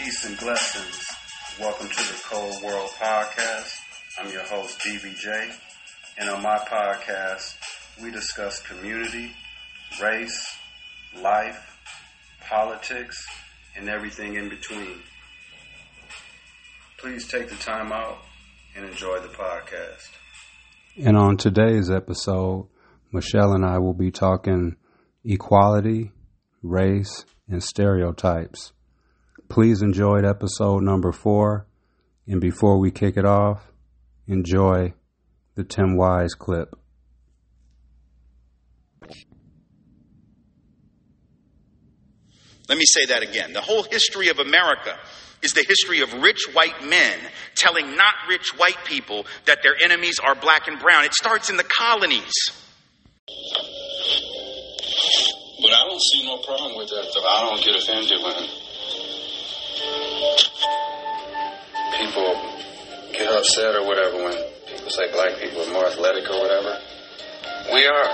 Peace and blessings. Welcome to the Cold World Podcast. I'm your host, DBJ. And on my podcast, we discuss community, race, life, politics, and everything in between. Please take the time out and enjoy the podcast. And on today's episode, Michelle and I will be talking equality, race, and stereotypes. Please enjoy episode number 4. And before we kick it off, enjoy the Tim Wise clip. Let me say that again. The whole history of America is the history of rich white men telling not rich white people that their enemies are black and brown. It starts in the colonies. But I don't see no problem with that, though. I don't get offended when people get upset or whatever when people say black people are more athletic or whatever. We are.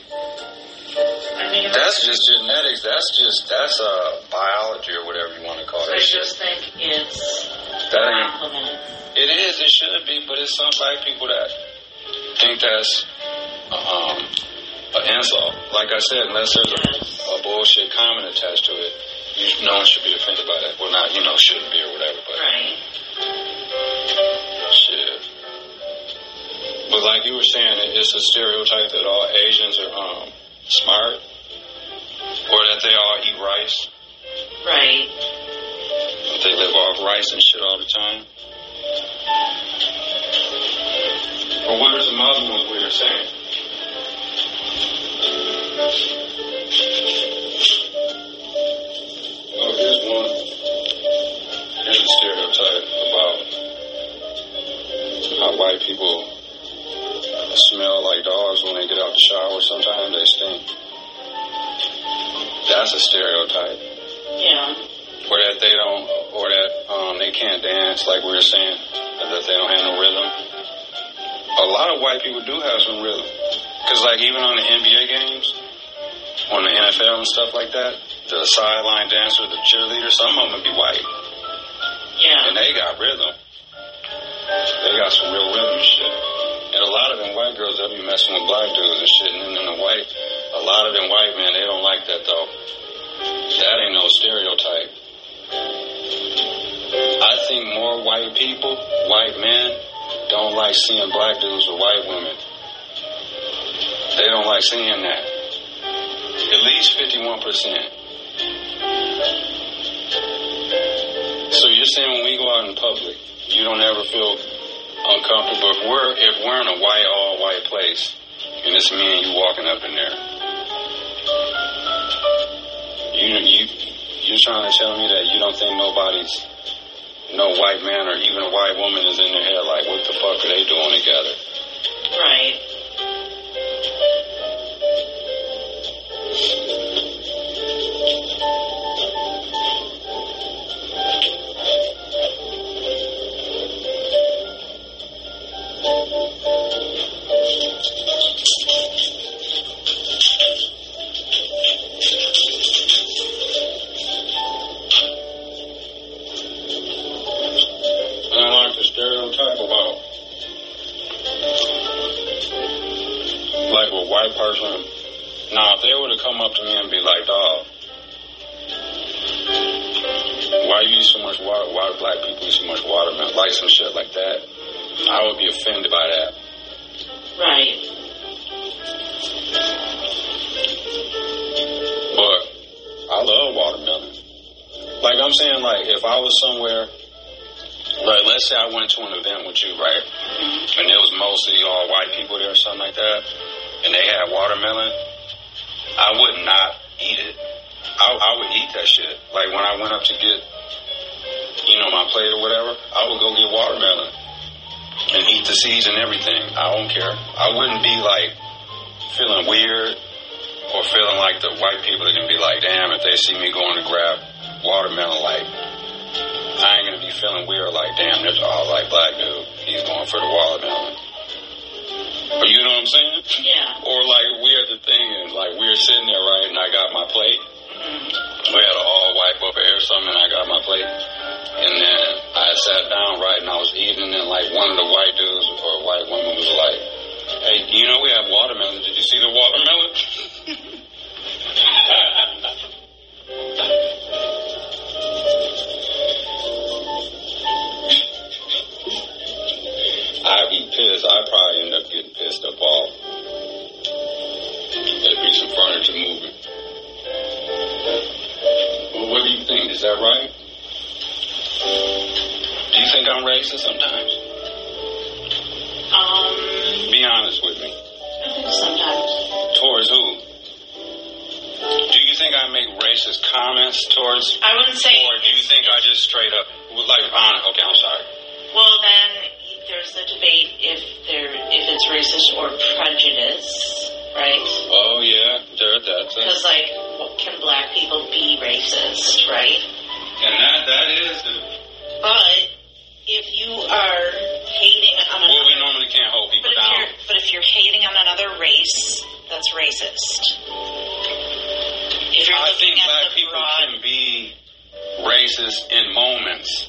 That's just genetics. That's biology or whatever you want to call it. I just think it's a compliment. It is. It should be, but it's some black people that think that's an insult. Like I said, unless there's a bullshit comment attached to it, no one should be offended by that. Well, not, shouldn't be or whatever, but Right. shit. But like you were saying, it's a stereotype that all Asians are smart, or that they all eat rice. Right. That they live off rice and shit all the time. Or what are some other ones we were saying? Oh, here's one. Here's a stereotype about how white people smell like dogs when they get out the shower. Sometimes they stink. That's a stereotype. Yeah. Or that they don't, or that they can't dance, like we were saying, that they don't have no rhythm. A lot of white people do have some rhythm. Because like even on the NBA games, on the NFL and stuff like that, the sideline dancer, the cheerleader, some of them be white. Yeah. And they got rhythm. They got some real rhythm and shit. And a lot of them white girls, they'll be messing with black dudes and shit. And then a lot of them white men, they don't like that though. That ain't no stereotype. I think more white people, white men, don't like seeing black dudes with white women. They don't like seeing that. At least 51%. So you're saying when we go out in public, you don't ever feel uncomfortable if we're in a all white place and it's me and you walking up in there. You're trying to tell me that you don't think no white man or even a white woman is in their head like, what the fuck are they doing together? Right. White person. Now, if they were to come up to me and be like, dog, why you eat so much water? Why do black people eat so much watermelon? Like some shit like that. I would be offended by that. Right. But I love watermelon. Like I'm saying, like if I was somewhere, like let's say I went to an event with you, right? And it was mostly all white people there or something like that. And they had watermelon, I would not eat it. I would eat that shit. Like when I went up to get, my plate or whatever, I would go get watermelon and eat the seeds and everything. I don't care. I wouldn't be like feeling weird or feeling like the white people are going to be like, damn, if they see me going to grab watermelon, like, I ain't going to be feeling weird like, damn, this all like black dude. He's going for the watermelon. You know what I'm saying? Yeah. Or like we at the thing and like we were sitting there, right, and I got my plate. We had an all white buffet or something and I got my plate. sat down, right, and I was eating, and then, like, one of the white dudes or a white woman was like, hey, you know, we have watermelon. Did you see the watermelon? I'd be pissed. I'd probably end up getting pissed up off. There'd be some furniture moving. Well, what do you think? Is that right? Do you think I'm racist sometimes? Be honest with me. I think sometimes. Towards who? Do you think I make racist comments towards? I wouldn't say. Or do you think I just straight up, like, okay, I'm sorry. Well, then there's the debate if it's racist or prejudice, right? Oh yeah, that's it. Because like, can black people be racist, right? And that is the. But if you are hating on Well, we normally can't hold people down. But if you're hating on another race, that's racist. If you're I think looking at black the people broad, can be racist in moments.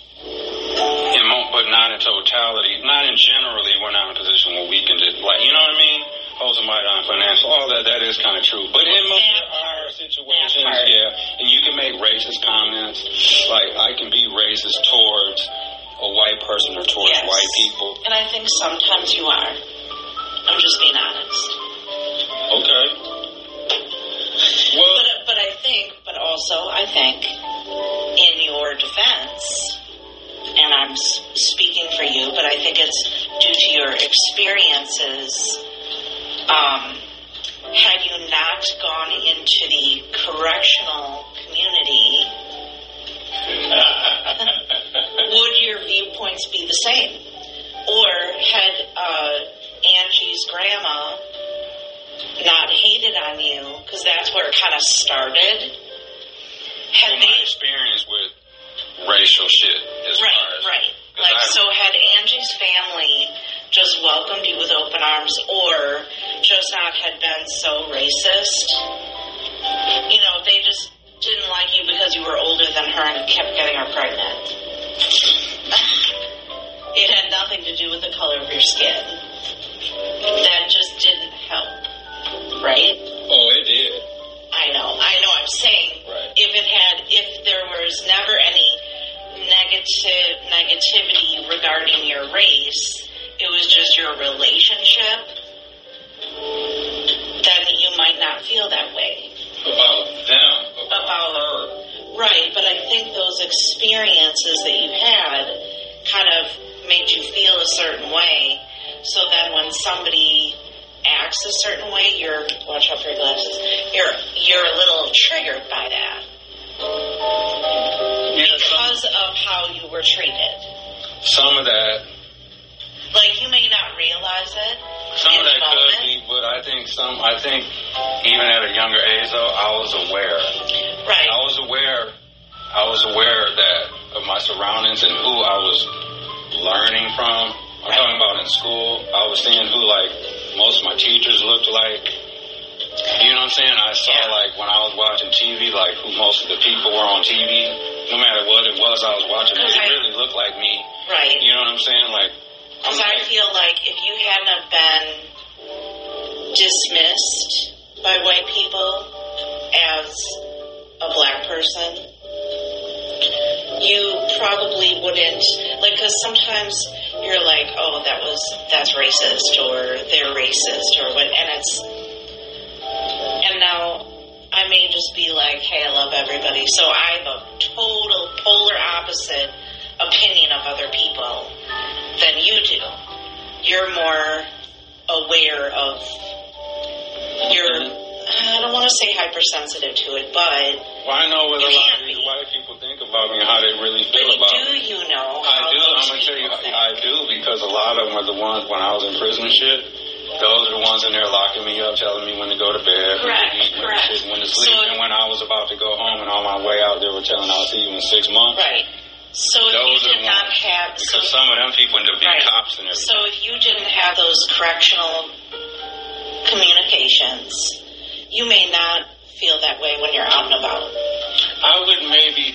But not in totality. Not in generally. We're not in a position where we can just, like, you know what I mean? Hold somebody down financial. All that is kind of true. But in most of our situations, yeah. And you can make racist comments. Like, I can be racist towards a white person or towards white people. And I think sometimes you are. I'm just being honest. Okay. Well, but I think, in your defense, and I'm speaking for you, but I think it's due to your experiences. Had you not gone into the correctional community, would your viewpoints be the same? Or had Angie's grandma not hated on you, because that's where it kind of started? My experience with racial shit as far as... Right. Like, so had Angie's family just welcomed you with open arms, or just not had been so racist? You know, they just didn't like you because you were older than her and kept getting her pregnant. It had nothing to do with the color of your skin. That just didn't help, right? Oh, it did. I know. I'm saying, right. If there was never any negativity regarding your race, it was just your relationship, then you might not feel that way. About them. About her. Right, but I think those experiences that you had kind of made you feel a certain way, so then when somebody acts a certain way, watch out for your glasses, you're a little triggered by that. Because of how you were treated. Some of that. Like, you may not realize it. Some of that could be, but I think even at a younger age, though, I was aware. Right. I was aware of my surroundings and who I was learning from. I'm talking about in school. I was seeing who, like, most of my teachers looked like. You know what I'm saying? I saw, like, when I was watching TV, like, who most of the people were on TV. No matter what it was I was watching, they really looked like me. Right. You know what I'm saying? Like, because I feel like if you hadn't have been dismissed by white people as a black person, you probably wouldn't, like, because sometimes you're like, oh, that's racist, or they're racist, or what, and now I may just be like, hey, I love everybody, so I have a total polar opposite opinion of other people than you do. You're more aware of I don't want to say hypersensitive to it, but well, I know what a lot of these white people think about me and how they really feel about me. Do you know? I do. I'm going to tell you, I do, because a lot of them are the ones when I was in prison and shit. Those are the ones in there locking me up, telling me when to go to bed, correct. When to sleep. And when I was about to go home and on my way out, they were telling I'll see you in 6 months. Right. So if you did not have... Because some of them people end up being cops and everything. So if you didn't have those correctional communications, you may not feel that way when you're out and about. I would maybe...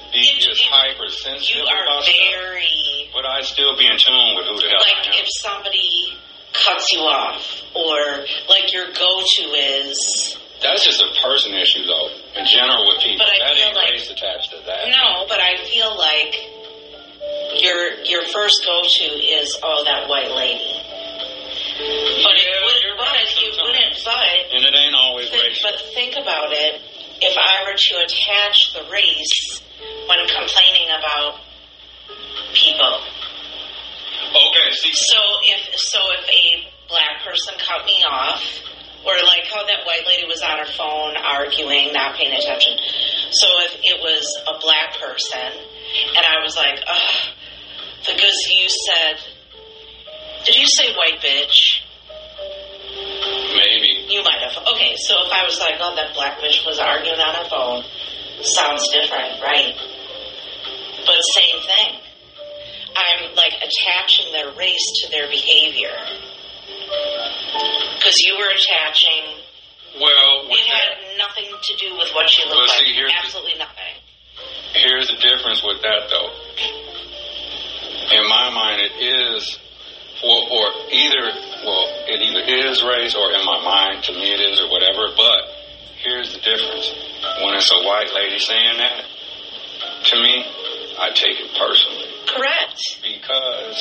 be as hypersensitive You are about very... stuff, but I still be in tune with who the hell Like, I am. if somebody cuts you off, or, like, your go-to is... That's just a person issue, though. In general, with people, But I that feel ain't like- race attached to that. No, but I feel like your first go-to is, oh, that white lady. But You're right sometimes. And it ain't always racial. But think about it. If I were to attach the race when complaining about people, Okay, see. so if a black person cut me off, or like how that white lady was on her phone arguing, not paying attention. So if it was a black person, and I was like, ugh, because you said, did you say white bitch? Maybe. You might have. Okay, so if I was like, oh, that black bitch was arguing on her phone, sounds different, right? But same thing. I'm like attaching their race to their behavior. Because you were attaching, Well, with it had nothing to do with what she looked Well, see, like. here's Absolutely nothing. here's the difference with that, though. In my mind, it is, or either, well, it either is race, or in my mind, to me it is, or whatever. But here's the difference. When it's a white lady saying that, to me, I take it personally. Correct. Because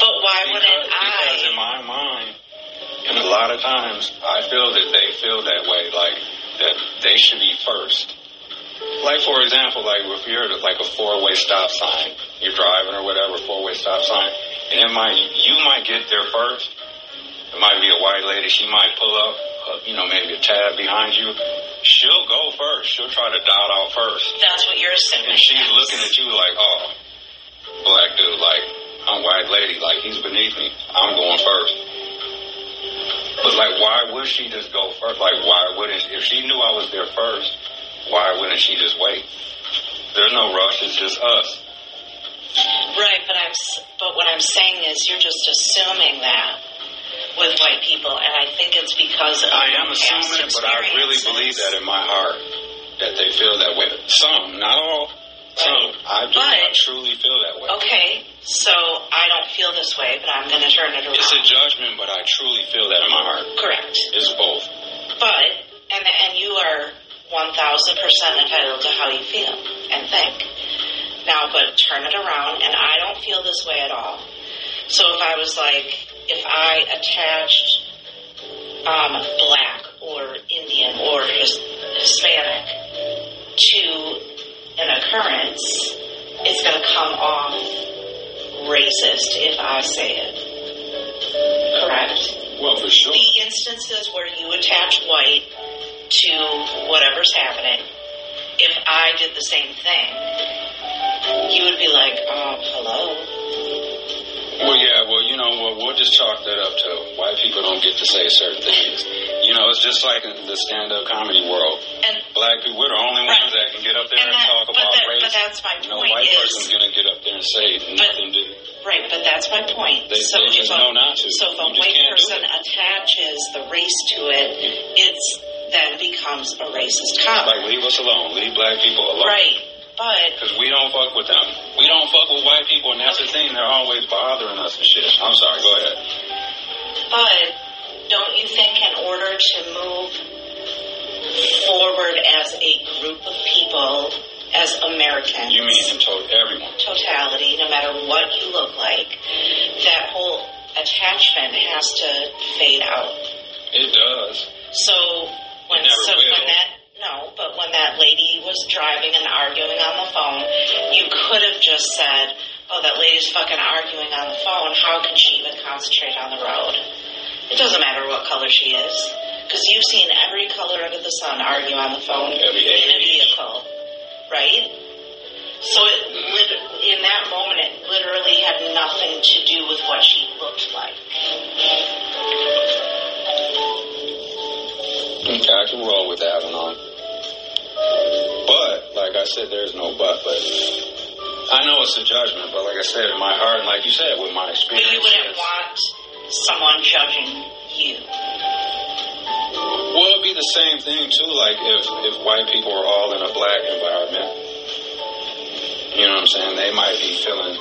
in I? my mind, and a lot of times, I feel that they feel that way, like that they should be first. Like, for example, like if you're at like a four-way stop sign, you're driving or whatever, four-way stop sign, and you might get there first. It might be a white lady. She might pull up, maybe a tab behind you. She'll go first. She'll try to dot out first. That's what you're assuming. And she's looking at you like, oh, black dude, like, I'm white lady, like, he's beneath me. I'm going first. But, like, why would she just go first? Like, why wouldn't she? If she knew I was there first, why wouldn't she just wait? There's no rush. It's just us. Right, but what I'm saying is you're just assuming that with white people, and I think it's because of I am assuming it, but I really believe that in my heart, that they feel that way. Some, not all. Some. I truly feel that way. Okay, so I don't feel this way, but I'm going to turn it around. It's a judgment, but I truly feel that in my heart. Correct. It's both. But, and you are 1,000% entitled to how you feel and think. Now, but turn it around, and I don't feel this way at all. So if I was like, if I attached black or Indian or Hispanic to an occurrence, it's going to come off racist if I say it. Correct? Well, for sure. The instances where you attach white to whatever's happening, if I did the same thing, you would be like, hello. Well, yeah, we'll just chalk that up to white people don't get to say certain things. It's just like in the stand-up comedy world. And black people, we're the only ones that can get up there and talk about race. But that's my point. No white person's going to get up there and say nothing to. Right, but that's my point. They just know not to. So if a white person attaches the race to it, then becomes a racist comment. Like, leave us alone. Leave black people alone. Right, but... Because we don't fuck with them. We don't fuck with white people, and that's the thing. They're always bothering us and shit. I'm sorry, go ahead. But don't you think in order to move forward as a group of people, as Americans... You mean in everyone? Totality, no matter what you look like, that whole attachment has to fade out. It does. So when that lady was driving and arguing on the phone, you could have just said, oh, that lady's fucking arguing on the phone. How can she even concentrate on the road? It doesn't matter what color she is, because you've seen every color under the sun argue on the phone in a vehicle, right? So in that moment, it literally had nothing to do with what she looked like. Okay, I can roll with that one on. But, like I said, there's no but I know it's a judgment, but like I said, in my heart, and like you said, with my experience... But you wouldn't want someone judging you. Well, it'd be the same thing, too, like if white people were all in a black environment, You know what I'm saying? They might be feeling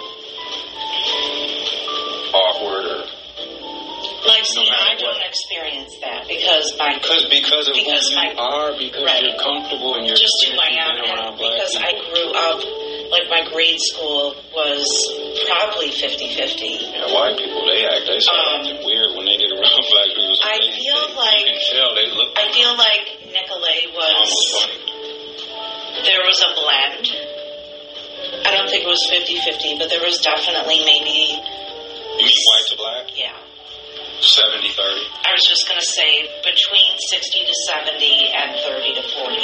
awkward or... Like, see, I don't experience that because of who you are, because right. You're comfortable and you're just who I am, and because I grew up, like my grade school was probably 50-50. Yeah, white people, they start acting weird when they get around black people. So I feel like Nicolay was, there was a blend. I don't think it was 50-50, but there was definitely maybe... You mean white to black? Yeah. 70-30. I was just going to say between 60 to 70 and 30 to 40.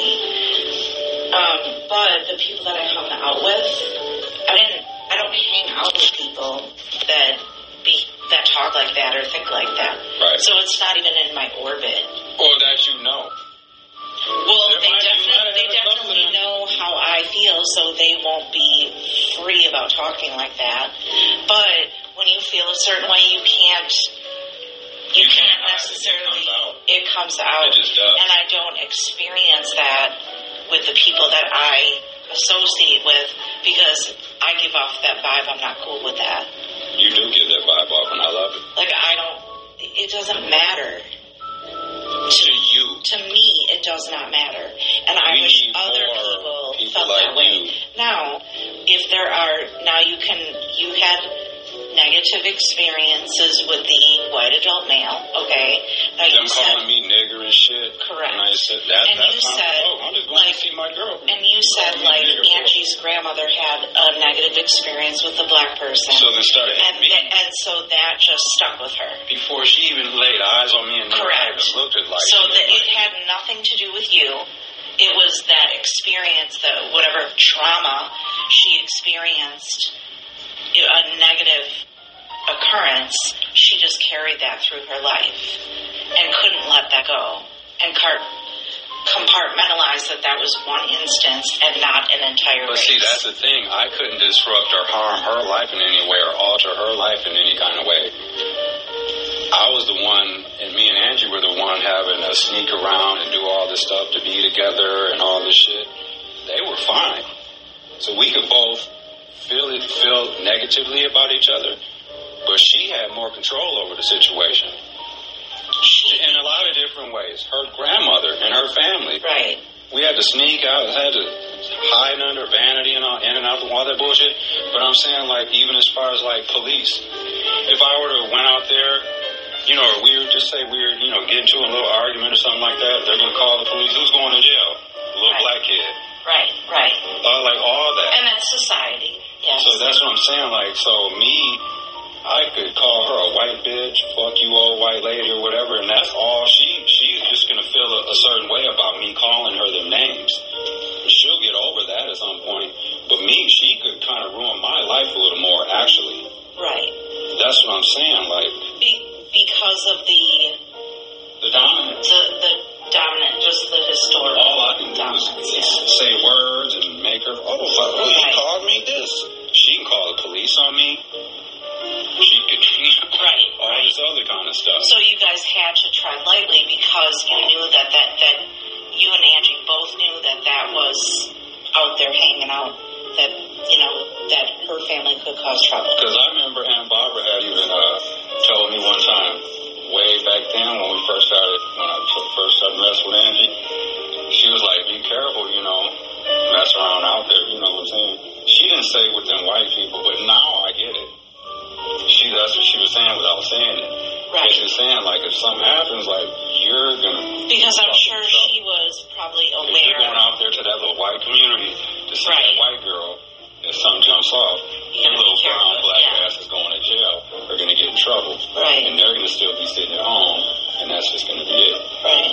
But the people that I hung out with, I don't hang out with people that talk like that or think like that. Right. So it's not even in my orbit. Or that you know. Well, they definitely know how I feel, so they won't be free about talking like that. But when you feel a certain way, you can't necessarily, it comes out. It just does. And I don't experience that with the people that I associate with because I give off that vibe. I'm not cool with that. You do give that vibe off, and I love it. Like, it doesn't matter. To you. To me, it does not matter. And I wish other people felt like that way. you. Now, if there are, you had negative experiences with the white adult male, okay? Now them calling me nigger and shit. Correct. And I said, I'm just going to see my girl. And you said, like, Angie's grandmother had a negative experience with a black person. So they started and so that just stuck with her. Before she even laid eyes on me and correct. Looked at like so that it had nothing to do with you. It was that experience, whatever trauma she experienced, a negative occurrence, she just carried that through her life and couldn't let that go and compartmentalize that was one instance and not an entire But race. see, that's the thing. I couldn't disrupt or harm her life in any way or alter her life in any kind of way. I was the one, and me and Angie were the one having to sneak around and do all this stuff to be together and all this shit. They were fine. So we could both feel negatively about each other, but she had more control over the situation. In a lot of different ways. Her grandmother and her family. Right. We had to sneak out, had to hide under vanity and in and out of all that bullshit. But I'm saying, like, even as far as, like, police, if I were to went out there, or we were get into a little argument or something like that, they're going to call the police. Who's going to jail? The little black kid. Right. Like all that. And that's society. Yes. So that's what I'm saying. Like, so I could call her a white bitch, fuck you old white lady or whatever, and that's all she's just going to feel a certain way about me calling her them names. She'll get over that at some point. But me, she could kind of ruin my life a little more, actually. Right. That's what I'm saying, like... because of the dominance. The dominant, just the historical. All I can do is say words and make her, he called me this. She can call the police on me. She could, all this other kind of stuff. So you guys had to tread lightly because you knew that you and Angie both knew that was out there hanging out, that her family could cause trouble. Because I remember Aunt Barbara had even told me one time, way back then when I first started messing with Angie, she was like, be careful, mess around out there, you know what I'm saying? She didn't say with them white people, but now I get it. That's what she was saying without saying it. Right. She was saying, like, if something happens, like, you're going to... Because I'm sure she was probably aware. If you're going out there to that little white community to see that white girl, if something jumps off, the little brown black ass is going to jail. They're going to get in trouble. Right. And they're going to still be sitting at home, and that's just going to be it. Right.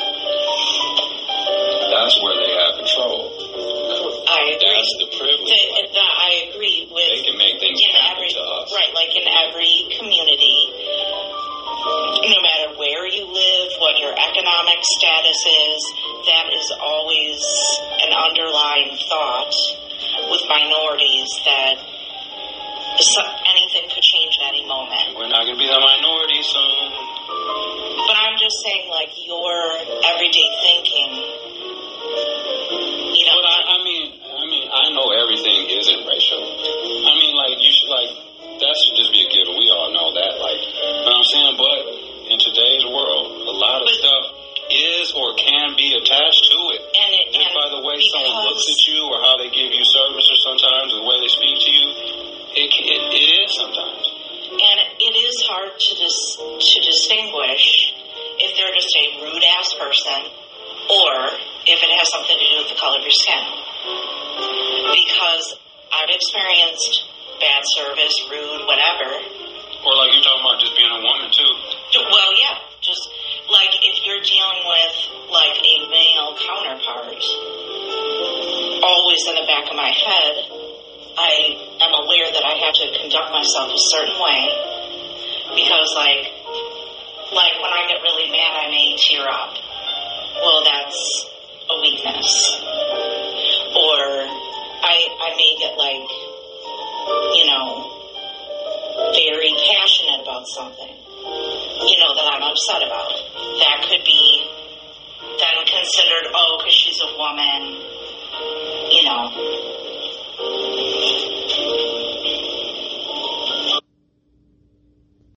That's where they have control. I agree. That's the privilege. I agree with... They can make things happen to us. Right, like in every community, no matter where you live, what your economic status is, that is always an underlying thought with minorities that anything could change at any moment. We're not going to be the minority soon. But I'm just saying, like, your everyday thinking, But I mean, I know everything isn't to conduct myself a certain way because, like when I get really mad, I may tear up. Well, that's a weakness.